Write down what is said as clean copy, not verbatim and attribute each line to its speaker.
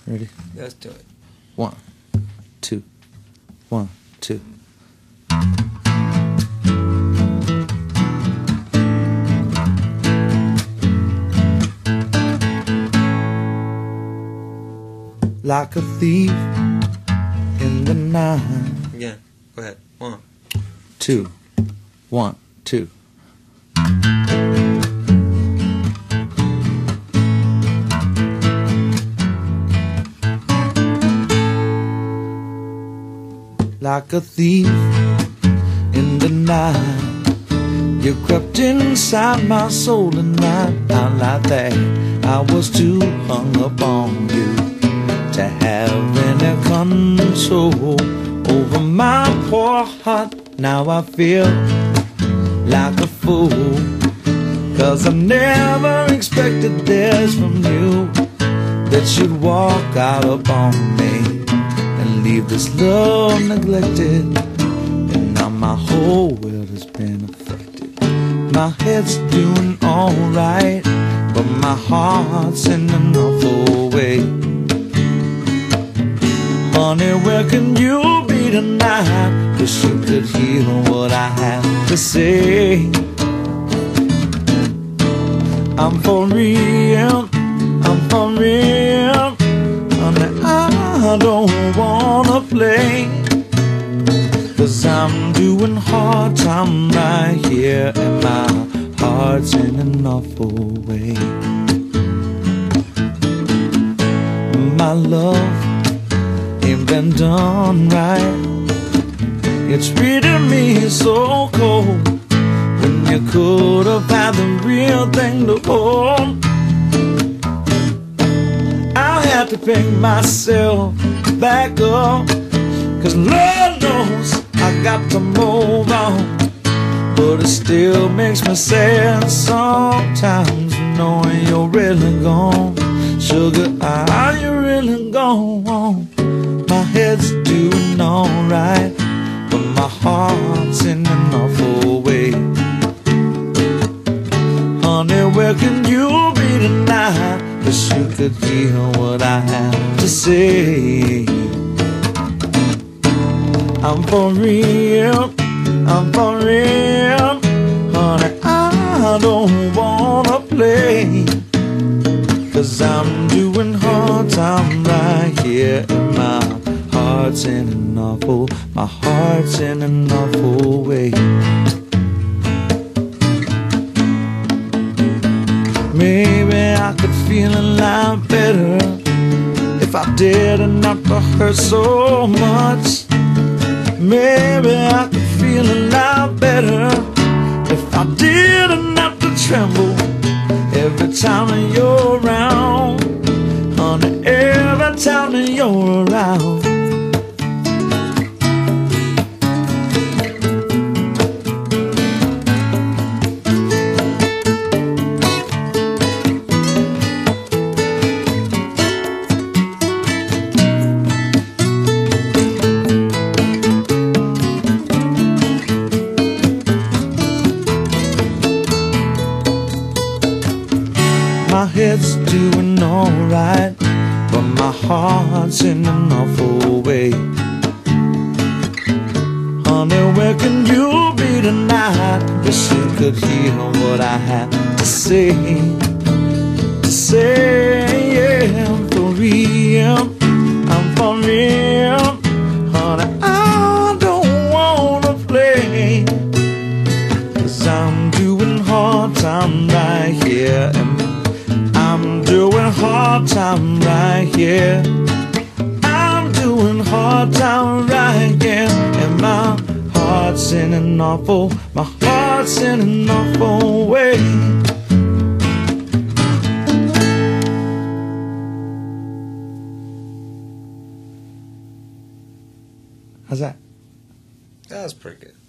Speaker 1: Ready?
Speaker 2: Let's do it.
Speaker 1: 1, 2, 1, 2. Like a thief in the night.
Speaker 2: Again. Go ahead. 1,
Speaker 1: 2, 1, 2. Like a thief in the night, you crept inside my soul and right out like that. I was too hung up on you to have any control over my poor heart. Now I feel like a fool, 'cause I never expected this from you, that you'd walk out upon me and leave this love neglected. And now my whole world has been affected. My head's doing alright, but my heart's in an awful way. Honey, where can you be tonight? Wish you could hear what I have to say. I'm for real, I'm for real. Honey, I don't wanna play, 'cause I'm doing hard time right here, and my heart's in an awful way. My love ain't been done right. It's treating me so cold, when you could have had the real thing to hold. I had to pick myself back up, 'cause Lord knows I got to move on. But it still makes me sad sometimes, knowing you're really gone. Sugar, are you really gone? My head's doing alright, but my heart's in an awful way. Honey, where can you be tonight? Wish you could hear what I have to say. I'm for real, I'm for real. Honey, I don't wanna play, 'cause I'm doing hard time right here, and my heart's in an awful, my heart's in an awful way. Maybe I could feel a lot better if I didn't have to hurt so much. Maybe I could feel a lot better if I didn't have to tremble every time that you're around. Honey, every time that you're around. My head's doing alright, but my heart's in an awful way. Honey, where can you be tonight? Wish you could hear what I have to say. To say, yeah, I'm for real, I'm for real. Honey, I don't wanna play, 'cause I'm doing hard time right here, and I'm doing hard time right here. I'm doing hard time right here, and my heart's in an awful, my heart's in an awful way. How's that?
Speaker 2: That was pretty good.